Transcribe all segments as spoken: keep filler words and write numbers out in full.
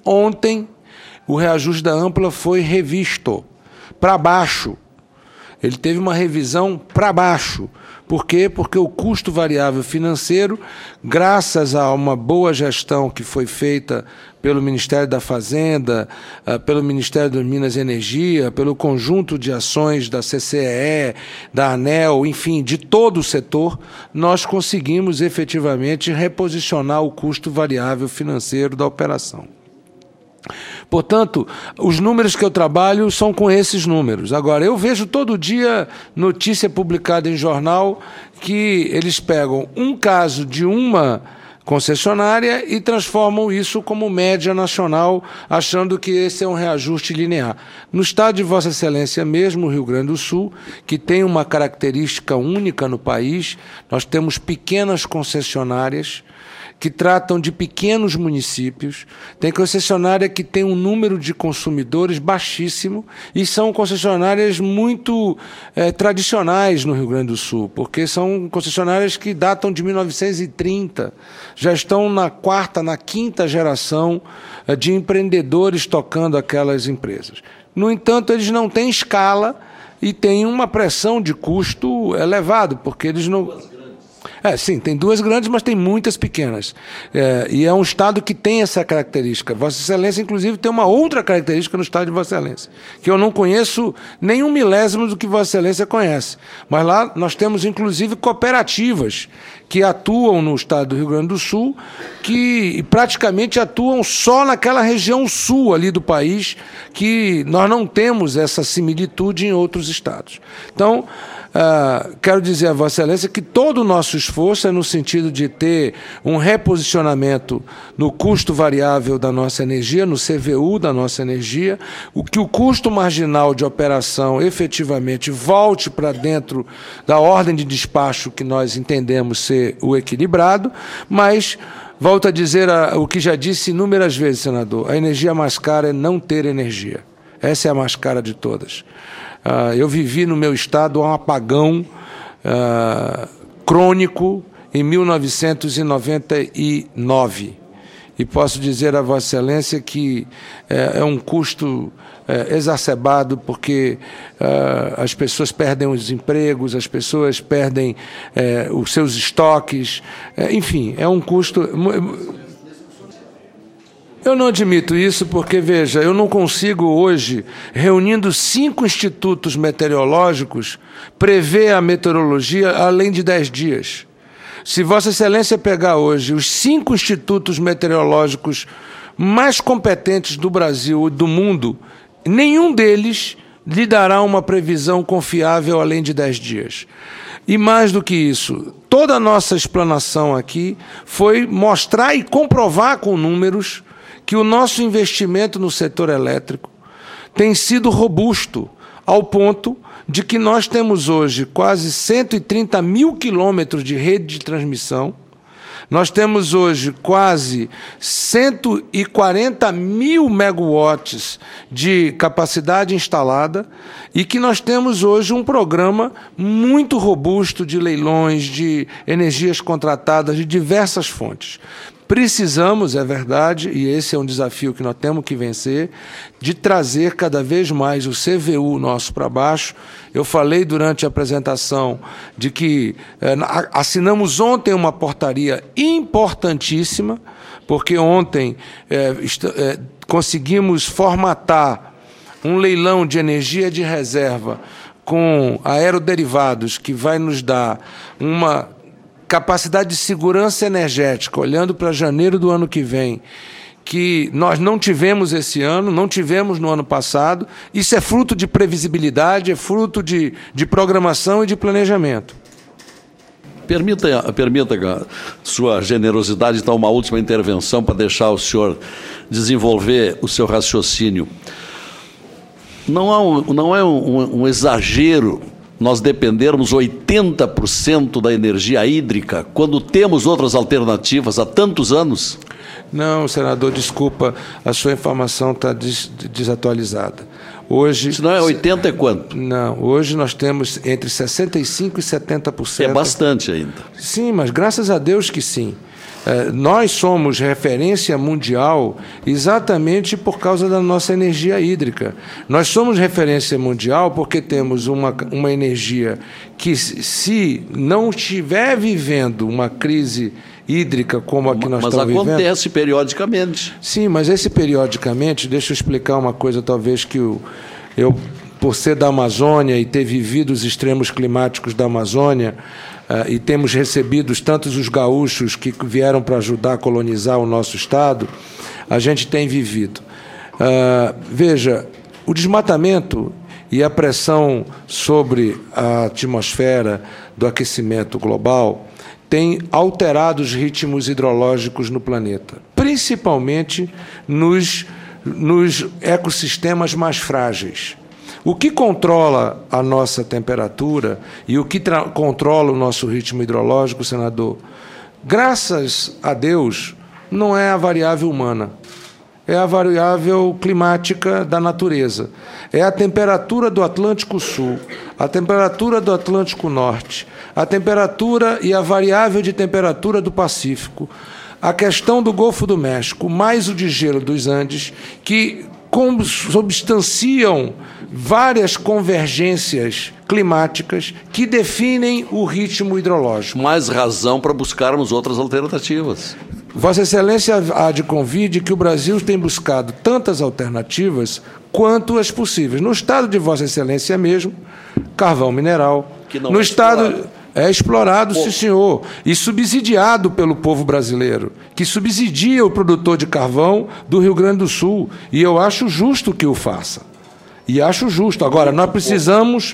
Ontem, o reajuste da Ampla foi revisto para baixo. Ele teve uma revisão para baixo. Por quê? Porque o custo variável financeiro, graças a uma boa gestão que foi feita pelo Ministério da Fazenda, pelo Ministério das Minas e Energia, pelo conjunto de ações da C C E E, da ANEEL, enfim, de todo o setor, nós conseguimos efetivamente reposicionar o custo variável financeiro da operação. Portanto, os números que eu trabalho são com esses números. Agora, eu vejo todo dia notícia publicada em jornal que eles pegam um caso de uma concessionária e transformam isso como média nacional, achando que esse é um reajuste linear. No estado de Vossa Excelência mesmo, o Rio Grande do Sul, que tem uma característica única no país, nós temos pequenas concessionárias que tratam de pequenos municípios, tem concessionária que tem um número de consumidores baixíssimo e são concessionárias muito é, tradicionais no Rio Grande do Sul, porque são concessionárias que datam de mil novecentos e trinta, já estão na quarta, na quinta geração é, de empreendedores tocando aquelas empresas. No entanto, eles não têm escala e têm uma pressão de custo elevado, porque eles não... É, sim, tem duas grandes, mas tem muitas pequenas. É, e é um estado que tem essa característica. Vossa Excelência, inclusive, tem uma outra característica no estado de Vossa Excelência, que eu não conheço nem um milésimo do que Vossa Excelência conhece. Mas lá nós temos, inclusive, cooperativas que atuam no estado do Rio Grande do Sul, que praticamente atuam só naquela região sul ali do país, que nós não temos essa similitude em outros estados. Então, Uh, quero dizer a Vossa Excelência que todo o nosso esforço é no sentido de ter um reposicionamento no custo variável da nossa energia, no C V U da nossa energia, o que o custo marginal de operação efetivamente volte para dentro da ordem de despacho que nós entendemos ser o equilibrado, mas, volto a dizer a, o que já disse inúmeras vezes, senador, a energia mais cara é não ter energia. Essa é a mais cara de todas. Uh, eu vivi no meu estado um apagão uh, crônico em mil novecentos e noventa e nove. E posso dizer a Vossa Excelência que é, é um custo é, exacerbado, porque uh, as pessoas perdem os empregos, as pessoas perdem é, os seus estoques, é, enfim, é um custo... Eu não admito isso porque, veja, eu não consigo hoje, reunindo cinco institutos meteorológicos, prever a meteorologia além de dez dias. Se Vossa Excelência pegar hoje os cinco institutos meteorológicos mais competentes do Brasil e do mundo, nenhum deles lhe dará uma previsão confiável além de dez dias. E mais do que isso, toda a nossa explanação aqui foi mostrar e comprovar com números que o nosso investimento no setor elétrico tem sido robusto, ao ponto de que nós temos hoje quase cento e trinta mil quilômetros de rede de transmissão, nós temos hoje quase cento e quarenta mil megawatts de capacidade instalada e que nós temos hoje um programa muito robusto de leilões, de energias contratadas de diversas fontes. Precisamos, é verdade, e esse é um desafio que nós temos que vencer, de trazer cada vez mais o C V U nosso para baixo. Eu falei durante a apresentação de que eh, assinamos ontem uma portaria importantíssima, porque ontem eh, eh, conseguimos formatar um leilão de energia de reserva com aeroderivados que vai nos dar uma capacidade de segurança energética, olhando para janeiro do ano que vem, que nós não tivemos esse ano, não tivemos no ano passado. Isso é fruto de previsibilidade, é fruto de, de programação e de planejamento. Permita, permita, sua generosidade, então, uma última intervenção para deixar o senhor desenvolver o seu raciocínio. Não, há um, não é um, um exagero nós dependermos oitenta por cento da energia hídrica, quando temos outras alternativas há tantos anos? Não, senador, desculpa, a sua informação está des desatualizada. Hoje, se não é oitenta, é quanto? Não, hoje nós temos entre sessenta e cinco por cento e setenta por cento. É bastante ainda. Sim, mas graças a Deus que sim. Nós somos referência mundial exatamente por causa da nossa energia hídrica. Nós somos referência mundial porque temos uma, uma energia que, se não estiver vivendo uma crise hídrica como a que nós mas estamos vivendo... Mas acontece periodicamente. Sim, mas esse periodicamente, deixa eu explicar uma coisa, talvez que eu, eu por ser da Amazônia e ter vivido os extremos climáticos da Amazônia, Uh, e temos recebido tantos os gaúchos que vieram para ajudar a colonizar o nosso estado, a gente tem vivido. Uh, veja, o desmatamento e a pressão sobre a atmosfera do aquecimento global tem alterado os ritmos hidrológicos no planeta, principalmente nos, nos ecossistemas mais frágeis. O que controla a nossa temperatura e o que controla o nosso ritmo hidrológico, senador, graças a Deus, não é a variável humana, é a variável climática da natureza. É a temperatura do Atlântico Sul, a temperatura do Atlântico Norte, a temperatura e a variável de temperatura do Pacífico, a questão do Golfo do México, mais o degelo dos Andes, que substanciam várias convergências climáticas que definem o ritmo hidrológico. Mais razão para buscarmos outras alternativas. Vossa Excelência há de convir de que o Brasil tem buscado tantas alternativas quanto as possíveis. No estado de Vossa Excelência mesmo, carvão mineral. Que não no é estado explorado. É explorado, Pô. sim, senhor, e subsidiado pelo povo brasileiro, que subsidia o produtor de carvão do Rio Grande do Sul. E eu acho justo que o faça. E acho justo. Agora, nós precisamos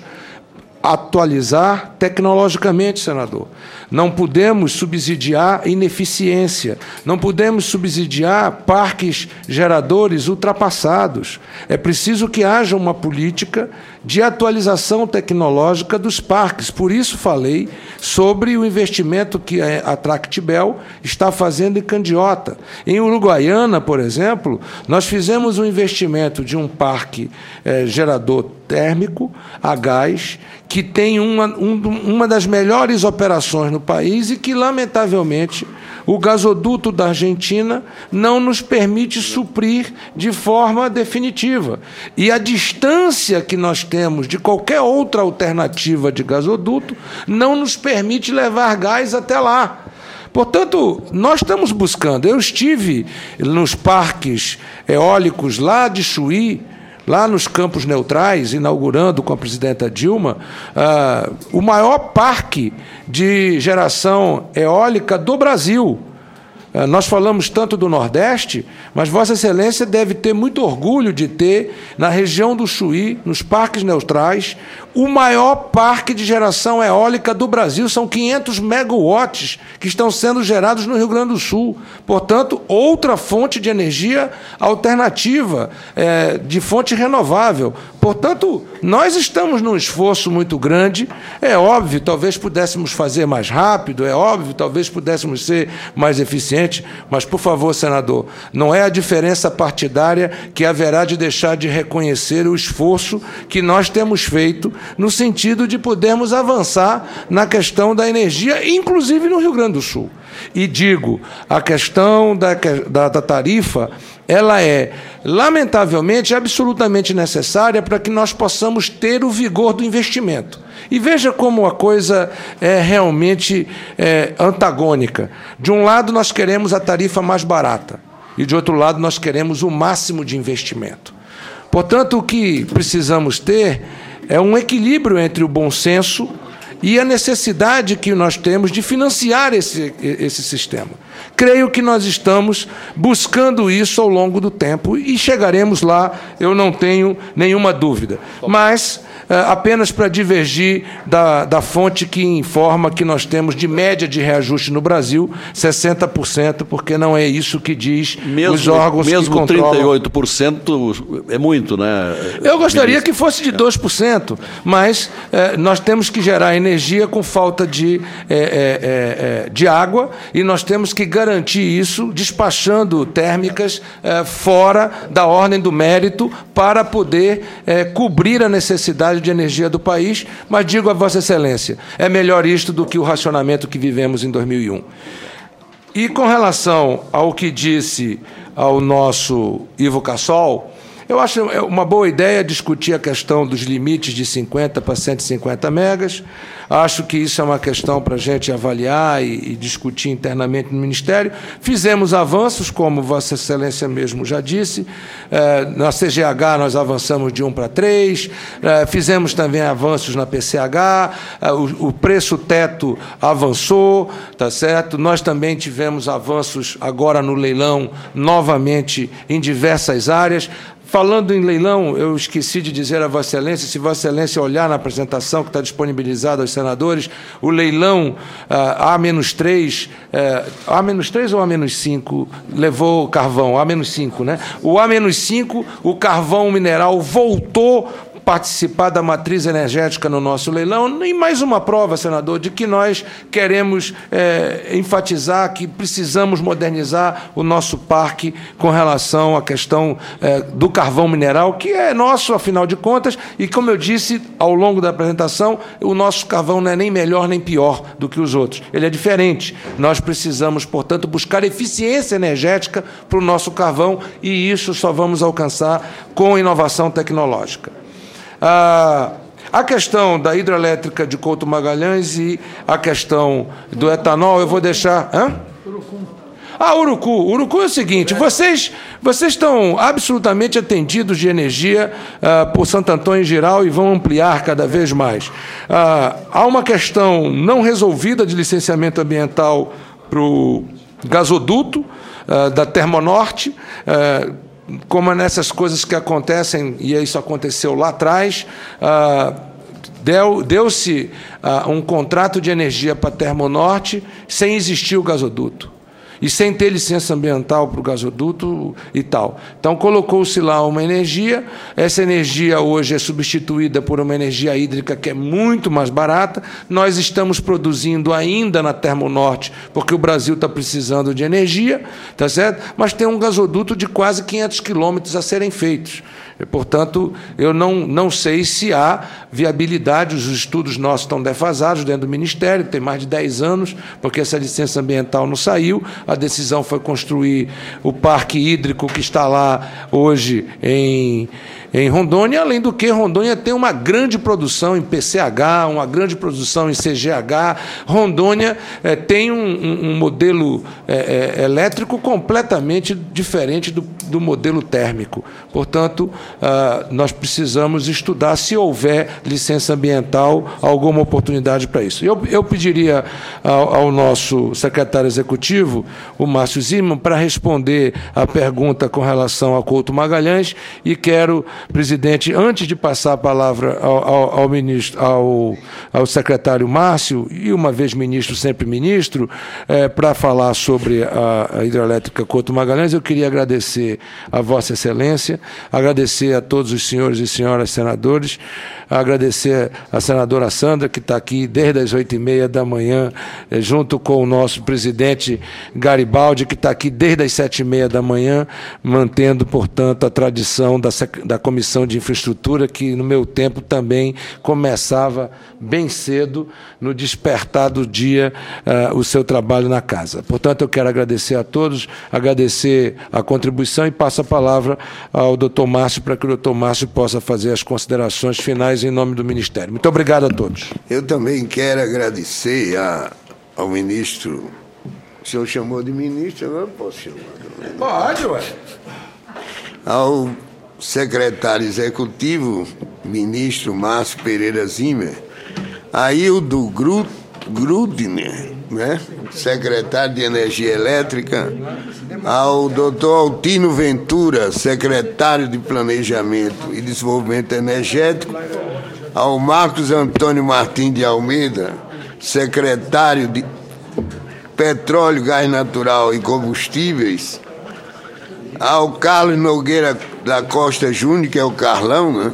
atualizar tecnologicamente, senador. Não podemos subsidiar ineficiência, não podemos subsidiar parques geradores ultrapassados. É preciso que haja uma política de atualização tecnológica dos parques. Por isso falei sobre o investimento que a Tractibel está fazendo em Candiota. Em Uruguaiana, por exemplo, nós fizemos um investimento de um parque eh, gerador térmico a gás, que tem uma, um, uma das melhores operações no país e que, lamentavelmente, o gasoduto da Argentina não nos permite suprir de forma definitiva. E a distância que nós temos de qualquer outra alternativa de gasoduto não nos permite levar gás até lá. Portanto, nós estamos buscando. Eu estive nos parques eólicos lá de Chuí, lá nos Campos Neutrais, inaugurando com a presidenta Dilma, uh, o maior parque de geração eólica do Brasil. Uh, nós falamos tanto do Nordeste, mas Vossa Excelência deve ter muito orgulho de ter, na região do Chuí, nos Parques Neutrais, o maior parque de geração eólica do Brasil. São quinhentos megawatts que estão sendo gerados no Rio Grande do Sul. Portanto, outra fonte de energia alternativa, é, de fonte renovável. Portanto, nós estamos num esforço muito grande. É óbvio, talvez pudéssemos fazer mais rápido, é óbvio, talvez pudéssemos ser mais eficientes, mas, por favor, senador, não é a diferença partidária que haverá de deixar de reconhecer o esforço que nós temos feito no sentido de podermos avançar na questão da energia, inclusive no Rio Grande do Sul. E digo, a questão da, da, da tarifa, ela é, lamentavelmente, absolutamente necessária para que nós possamos ter o vigor do investimento. E veja como a coisa é realmente é, antagônica. De um lado, nós queremos a tarifa mais barata, e, de outro lado, nós queremos o máximo de investimento. Portanto, o que precisamos ter é um equilíbrio entre o bom senso e a necessidade que nós temos de financiar esse, esse sistema. Creio que nós estamos buscando isso ao longo do tempo e chegaremos lá, eu não tenho nenhuma dúvida. Mas, apenas para divergir da, da fonte que informa que nós temos de média de reajuste no Brasil, sessenta por cento, porque não é isso que diz mesmo, os órgãos mesmo que controlam. Mesmo trinta e oito por cento é muito, né? Eu gostaria que fosse de dois por cento, mas eh, nós temos que gerar energia com falta de, eh, eh, eh, de água, e nós temos que garantir isso despachando térmicas eh, fora da ordem do mérito para poder eh, cobrir a necessidade de energia do país. Mas digo a Vossa Excelência, é melhor isto do que o racionamento que vivemos em dois mil e um. E com relação ao que disse ao nosso Ivo Cassol, eu acho uma boa ideia discutir a questão dos limites de cinquenta para cento e cinquenta megas. Acho que isso é uma questão para a gente avaliar e, e discutir internamente no Ministério. Fizemos avanços, como Vossa Excelência mesmo já disse. É, na C G H nós avançamos de um para três, é, fizemos também avanços na P C H, é, o, o preço teto avançou, tá certo? Nós também tivemos avanços agora no leilão, novamente em diversas áreas. Falando em leilão, eu esqueci de dizer a Vossa Excelência, se Vossa Excelência olhar na apresentação que está disponibilizada aos senadores, o leilão ah, A menos três, eh, A menos três ou A menos cinco levou carvão, A menos cinco, né? O A menos cinco, o carvão mineral voltou participar da matriz energética no nosso leilão, e mais uma prova, senador, de que nós queremos é, enfatizar que precisamos modernizar o nosso parque com relação à questão é, do carvão mineral, que é nosso, afinal de contas, e, como eu disse ao longo da apresentação, o nosso carvão não é nem melhor nem pior do que os outros, ele é diferente. Nós precisamos, portanto, buscar eficiência energética para o nosso carvão, e isso só vamos alcançar com inovação tecnológica. Ah, a questão da hidrelétrica de Couto Magalhães e a questão do etanol, eu vou deixar... Hã? Ah, Urucu. Urucu é o seguinte, vocês, vocês estão absolutamente atendidos de energia ah, por Santo Antônio em geral e vão ampliar cada vez mais. Ah, há uma questão não resolvida de licenciamento ambiental para o gasoduto ah, da Termonorte, ah, como é nessas coisas que acontecem, e isso aconteceu lá atrás, ah, deu, deu-se ah, um contrato de energia para a Termonorte sem existir o gasoduto e sem ter licença ambiental para o gasoduto e tal. Então, colocou-se lá uma energia, essa energia hoje é substituída por uma energia hídrica que é muito mais barata, nós estamos produzindo ainda na Termonorte, porque o Brasil está precisando de energia, tá certo? Mas tem um gasoduto de quase quinhentos quilômetros a serem feitos. Portanto, eu não, não sei se há viabilidade, os estudos nossos estão defasados dentro do Ministério, tem mais de dez anos, porque essa licença ambiental não saiu, a decisão foi construir o parque hídrico que está lá hoje em, em Rondônia, além do que Rondônia tem uma grande produção em P C H, uma grande produção em C G H, Rondônia é, tem um, um, um modelo é, é, elétrico completamente diferente do, do modelo térmico. Portanto, Uh, nós precisamos estudar, se houver licença ambiental, alguma oportunidade para isso. Eu, eu pediria ao, ao nosso secretário executivo, o Márcio Zimmermann, para responder a pergunta com relação a Couto Magalhães, e quero, presidente, antes de passar a palavra ao, ao, ao, ministro, ao, ao secretário Márcio, e uma vez ministro, sempre ministro, é, para falar sobre a, a hidrelétrica Couto Magalhães, eu queria agradecer a Vossa Excelência, agradecer a todos os senhores e senhoras senadores, agradecer a senadora Sandra, que está aqui desde as oito e meia da manhã, junto com o nosso presidente Garibaldi, que está aqui desde as sete e meia da manhã, mantendo, portanto, a tradição da, da Comissão de Infraestrutura, que, no meu tempo, também começava bem cedo, no despertar do dia, uh, o seu trabalho na casa. Portanto, eu quero agradecer a todos, agradecer a contribuição e passo a palavra ao doutor Márcio, para que o doutor Márcio possa fazer as considerações finais em nome do Ministério. Muito obrigado a todos. Eu também quero agradecer a, ao ministro. O senhor chamou de ministro, agora posso chamar. Pode, ué. Ao secretário executivo, ministro Márcio Pereira Zimmer, a Hildo Grudner, né? secretário de Energia Elétrica, ao doutor Altino Ventura, secretário de Planejamento e Desenvolvimento Energético, ao Marcos Antônio Martins de Almeida, secretário de Petróleo, Gás Natural e Combustíveis, ao Carlos Nogueira da Costa Júnior, que é o Carlão, né?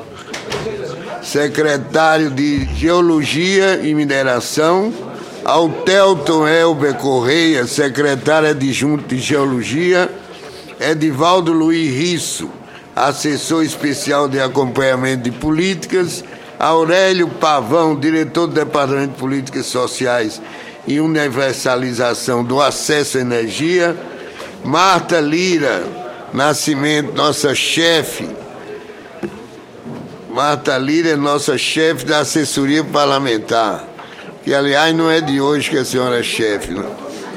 secretário de Geologia e Mineração, ao Telton Elber Correia, secretário adjunto de Geologia, Edivaldo Luiz Risso, assessor especial de acompanhamento de políticas, Aurélio Pavão, diretor do Departamento de Políticas Sociais e universalização do acesso à energia. Marta Lira Nascimento, nossa chefe. Marta Lira é nossa chefe da assessoria parlamentar, que, aliás, não é de hoje que a senhora é chefe, não.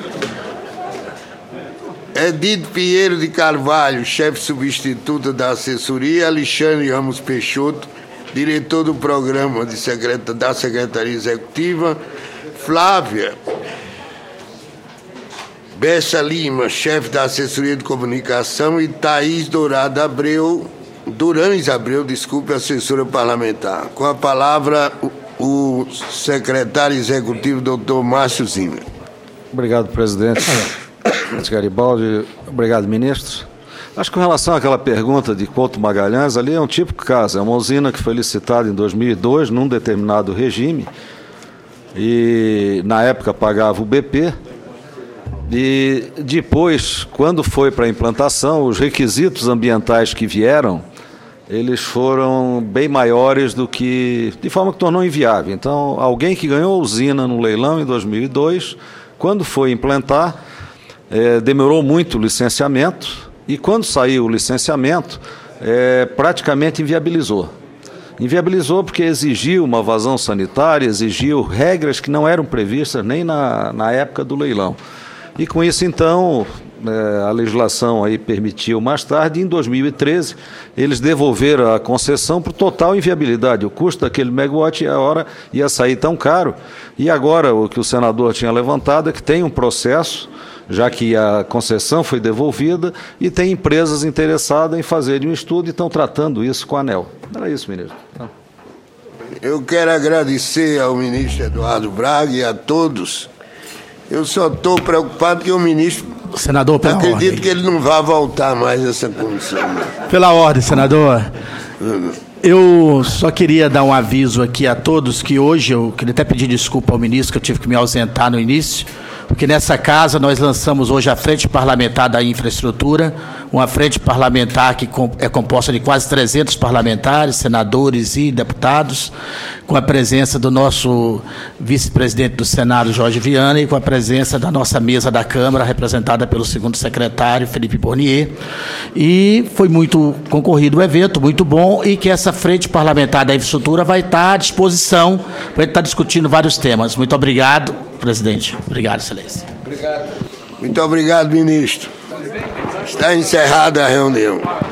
Edith Pinheiro de Carvalho, chefe substituta da assessoria. Alexandre Ramos Peixoto, diretor do programa de secreta, da Secretaria Executiva. Flávia Bessa Lima, chefe da assessoria de comunicação. E Thaís Dourada Abreu, Durães Abreu, desculpe, assessora parlamentar. Com a palavra, o, o secretário executivo, doutor Márcio Zimmer. Obrigado, presidente Garibaldi. Obrigado, ministro. Acho que com relação àquela pergunta de Couto Magalhães, ali é um típico caso. É uma usina que foi licitada em dois mil e dois, num determinado regime, e na época pagava o B P, e depois, quando foi para a implantação, os requisitos ambientais que vieram, eles foram bem maiores do que... de forma que tornou inviável. Então, alguém que ganhou a usina no leilão em dois mil e dois, quando foi implantar, é, demorou muito o licenciamento, e quando saiu o licenciamento, é, praticamente inviabilizou. Inviabilizou porque exigiu uma vazão sanitária, exigiu regras que não eram previstas nem na, na época do leilão. E com isso, então, é, a legislação aí permitiu mais tarde, em dois mil e treze, eles devolveram a concessão por total inviabilidade. O custo daquele megawatt a hora ia sair tão caro. E agora, o que o senador tinha levantado é que tem um processo, já que a concessão foi devolvida, e tem empresas interessadas em fazer um estudo e estão tratando isso com a ANEEL. Era isso, ministro. Eu quero agradecer ao ministro Eduardo Braga e a todos. Eu só estou preocupado que o ministro... Senador, pela acredito ordem. que ele não vai voltar mais a essa comissão. Pela ordem, senador. Eu só queria dar um aviso aqui a todos que hoje, eu queria até pedir desculpa ao ministro, que eu tive que me ausentar no início, porque nessa casa nós lançamos hoje a Frente Parlamentar da Infraestrutura, uma frente parlamentar que é composta de quase trezentos parlamentares, senadores e deputados, com a presença do nosso vice-presidente do Senado, Jorge Viana, e com a presença da nossa mesa da Câmara, representada pelo segundo secretário, Felipe Bornier. E foi muito concorrido o evento, muito bom, e que essa Frente Parlamentar da Infraestrutura vai estar à disposição para estar discutindo vários temas. Muito obrigado, presidente. Obrigado, excelência. Obrigado. Muito obrigado, ministro. Está encerrada a reunião.